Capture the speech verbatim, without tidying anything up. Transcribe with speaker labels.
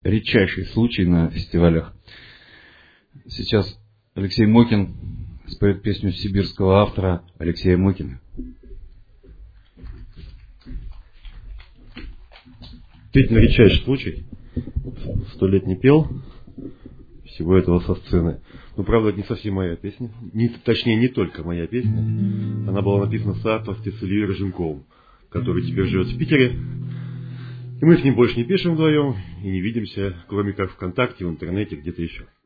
Speaker 1: редчайший случай на фестивалях. Сейчас Алексей Мокин споет песню сибирского автора Алексея Мокина.
Speaker 2: Действительно редчайший случай. Сто лет не пел всего этого со сцены. Но, правда, это не совсем моя песня. Не, точнее, не только моя песня. Она была написана в соавторстве с Ильей Роженковым, который теперь живет в Питере. И мы с ним больше не пишем вдвоем и не видимся, кроме как ВКонтакте, в интернете, где-то еще.